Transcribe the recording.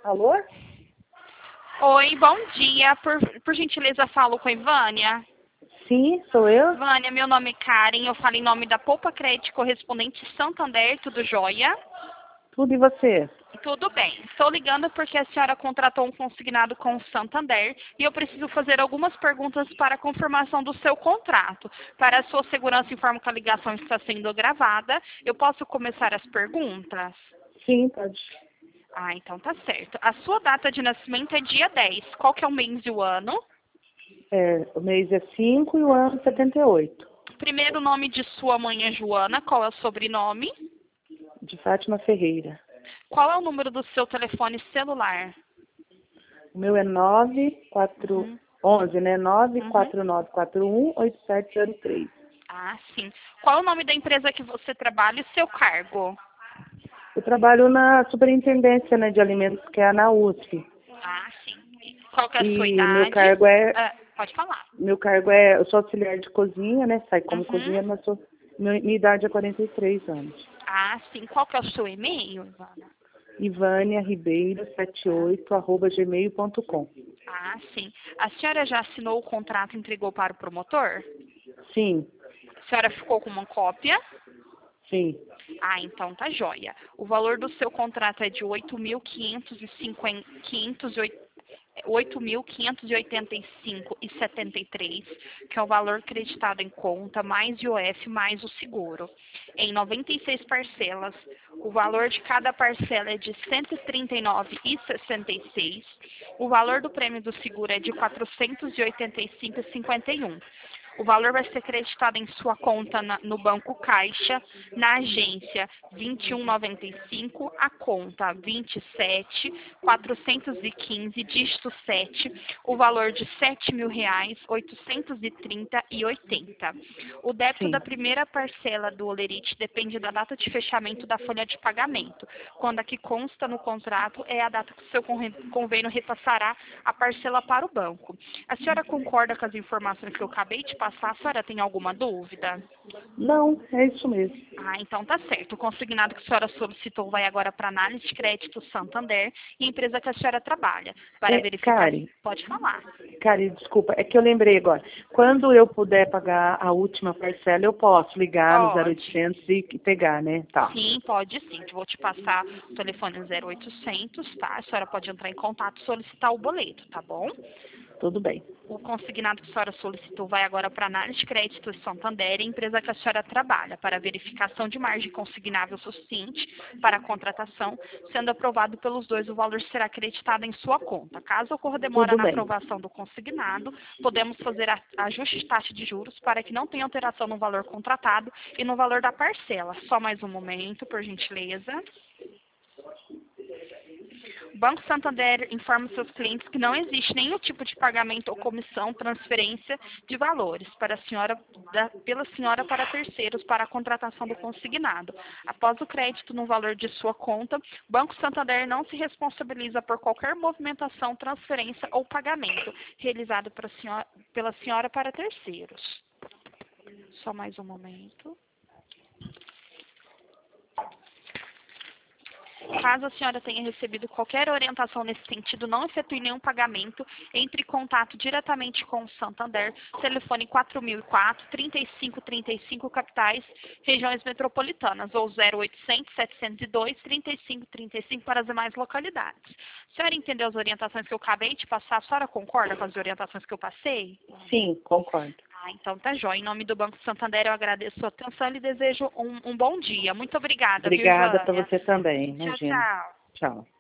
Alô? Oi, bom dia. Por gentileza, falo com a Ivânia. Sim, sou eu. Ivânia, meu nome é Karen, eu falo em nome da Poupa Crédito Correspondente Santander, tudo jóia? Tudo e você? Tudo bem. Estou ligando porque a senhora contratou um consignado com o Santander e eu preciso fazer algumas perguntas para a confirmação do seu contrato. Para a sua segurança, informo que a ligação está sendo gravada. Eu posso começar as perguntas? Sim, pode. Ah, então tá certo. A sua data de nascimento é dia 10. Qual que é o mês e o ano? O mês é 5 e o ano 78. Primeiro nome de sua mãe é Joana. Qual é o sobrenome? De Fátima Ferreira. Qual é o número do seu telefone celular? O meu é 11, né? Uhum. 94941-8703. Ah, sim. Qual é o nome da empresa que você trabalha e seu cargo? Eu trabalho na superintendência, né, de alimentos, que é a ANAUSF. Ah, sim. Qual que é a sua E idade? Pode falar. eu sou auxiliar de cozinha, né? Saio como Uhum. cozinheira, mas minha idade é 43 anos. Ah, sim. Qual que é o seu e-mail, Ivana? ivaniaribeiro78@gmail.com. Ah, sim. A senhora já assinou o contrato e entregou para o promotor? Sim, A senhora ficou com uma cópia? sim, Ah, então tá joia. O valor do seu contrato é de 8.585,73, que é o valor creditado em conta, mais IOF, mais o seguro. Em 96 parcelas, o valor de cada parcela é de R$ 139,66. O valor do prêmio do seguro é de R$ 485,51. O valor vai ser creditado em sua conta no Banco Caixa, na agência 2195, a conta 27.415, dígito 7, o valor de R$ 7.830,80. O débito da sim. primeira parcela do Olerite depende da data de fechamento da folha de pagamento, quando a que consta no contrato é a data que o seu convênio repassará a parcela para o banco. A senhora concorda com as informações que eu acabei de passar? A senhora tem alguma dúvida? Não, é isso mesmo. Ah, então tá certo. O consignado que a senhora solicitou vai agora para análise de crédito Santander e a empresa que a senhora trabalha, para verificar. Pode falar. Karen, desculpa, é que eu lembrei agora. Quando eu puder pagar a última parcela, eu posso ligar no Pode. 0800 e pegar, né? Tá, Sim, pode sim. Vou te passar o telefone 0800, tá? A senhora pode entrar em contato e solicitar o boleto, tá bom? tudo bem. O consignado que a senhora solicitou vai agora para análise de crédito Santander e a empresa que a senhora trabalha, para verificação de margem consignável suficiente para a contratação. Sendo aprovado pelos dois, o valor será acreditado em sua conta. Caso ocorra demora Tudo na bem. aprovação do consignado, podemos fazer ajuste de taxa de juros para que não tenha alteração no valor contratado e no valor da parcela. Só mais um momento, por gentileza. O Banco Santander informa seus clientes que não existe nenhum tipo de pagamento ou comissão, transferência de valores pela senhora para terceiros para a contratação do consignado. Após o crédito no valor de sua conta, o Banco Santander não se responsabiliza por qualquer movimentação, transferência ou pagamento realizado pela senhora para terceiros. Só mais um momento. Caso a senhora tenha recebido qualquer orientação nesse sentido, não efetue nenhum pagamento, entre em contato diretamente com o Santander, telefone 4004-3535 capitais, regiões metropolitanas, ou 0800-702-3535 para as demais localidades. A senhora entendeu as orientações que eu acabei de passar? A senhora concorda com as orientações que eu passei? Sim, concordo. Ah, então tá jóia. Em nome do Banco Santander, eu agradeço a sua atenção e lhe desejo um bom dia. Muito obrigada, viu, Obrigada para Ivânia? você também, Tchau, imagina. tchau. Tchau.